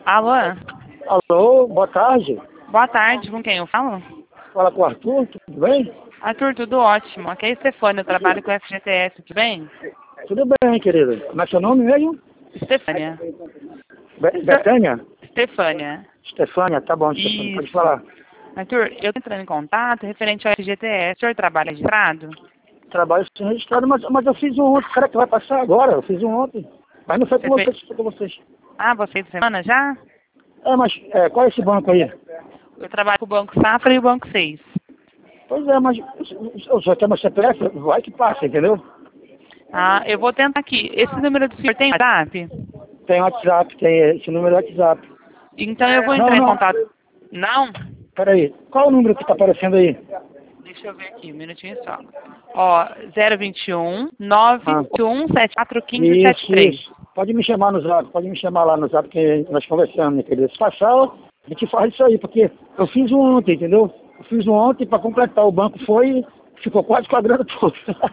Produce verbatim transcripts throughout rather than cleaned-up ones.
Alô? Alô, boa tarde. Boa tarde, com quem eu falo? Fala com o Arthur, tudo bem? Arthur, tudo ótimo. Aqui é a Stefânia, eu trabalho com o F G T S, tudo bem? Tudo bem, querida. Como é seu nome mesmo? Stefânia. Be Betânia? Stefânia. Estefânia, tá bom, Estefânia, pode falar. Arthur, eu tô entrando em contato referente ao F G T S. O senhor trabalha registrado? Trabalho sem registrado, mas, mas eu fiz um ontem. Será que vai passar agora? Eu fiz um ontem. Mas não foi com Você vocês, fez... foi com vocês. Ah, você de semana já? É, mas é, qual é esse banco aí? Eu trabalho com o Banco Safra e o Banco seis. Pois é, mas eu só quero meu C P F, vai que passa, entendeu? Ah, eu vou tentar aqui. Esse número do senhor tem WhatsApp? Tem WhatsApp, tem esse número é WhatsApp. Então eu vou Não, entrar em não. contato. Não? Peraí, qual é o número que tá aparecendo aí? Deixa eu ver aqui, um minutinho só. Ó, zero vinte e um, nove oito um, sete quatro um cinco sete Isso, três. isso. Pode me chamar no zap, pode me chamar lá no zap que nós conversamos, minha querida. Se passar, a gente faz isso aí, porque eu fiz um ontem, entendeu? Eu fiz um ontem para completar, o banco foi, ficou quase com a grana toda.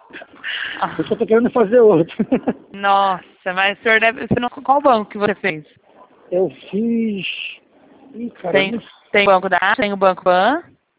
Ah. Eu só tô querendo fazer outro. Nossa, mas o senhor deve... Você não... Qual banco que você fez? Eu fiz... Ih, cara, Tem, eu não... tem o Banco da tem o Banco Pan?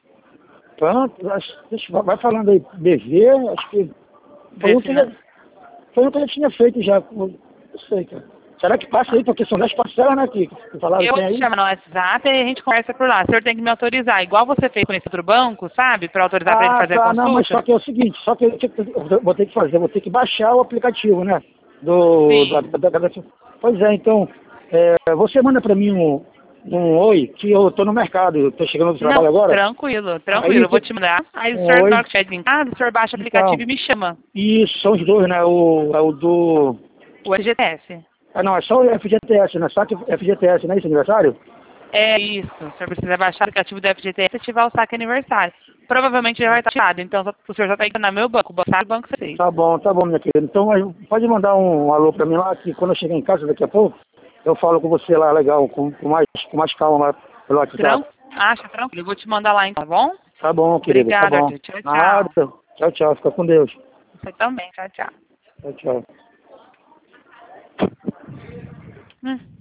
Pronto, acho- deixa, vai falando aí, B V, acho que... Foi um que, Finan- já- foi um que eu já tinha feito já, não sei, cara. Será que passa aí? Porque são dez parcelas, né, que que falaram Eu que vou tem te aí? chamar no WhatsApp e a gente conversa por lá. O senhor tem que me autorizar, igual você fez com esse outro banco, sabe? Para autorizar para ele Ah, fazer a tá, consulta. não, mas só que é o seguinte, só que eu tenho que- eu vou ter que fazer, eu vou ter que baixar o aplicativo, né? Do, da, Sim. da, da- Pois é, então, é, você manda pra mim um, um oi, que eu tô no mercado, eu tô chegando do trabalho Não, agora. tranquilo, tranquilo. Aí, Eu vou que- te mandar. Aí o um senhor, na oi, hora que estiver em casa, o senhor baixa o aplicativo então, e me chama. isso, são os dois, né? O, é o do... O F G T S. Ah, não, é só o F G T S, né? Só que F G T S, não é esse aniversário? É isso. O senhor precisa baixar o aplicativo do F G T S e ativar o saque aniversário. Provavelmente já vai estar ativado. Então o senhor já está indo no meu banco, o sabe o banco seis. Tá bom, tá bom, minha querida. Então, aí, pode mandar um alô pra mim lá, que quando eu chegar em casa daqui a pouco, eu falo com você lá, legal, com, com mais, com mais calma lá pelo WhatsApp. Tran... Acha tranquilo. Eu vou te mandar lá então, tá bom? Tá bom, querida, tá Obrigada, bom. Arthur. Tchau, Nada. tchau. Tchau, tchau. Fica com Deus. Você também. Tchau, tchau. Tchau, tchau. Hum.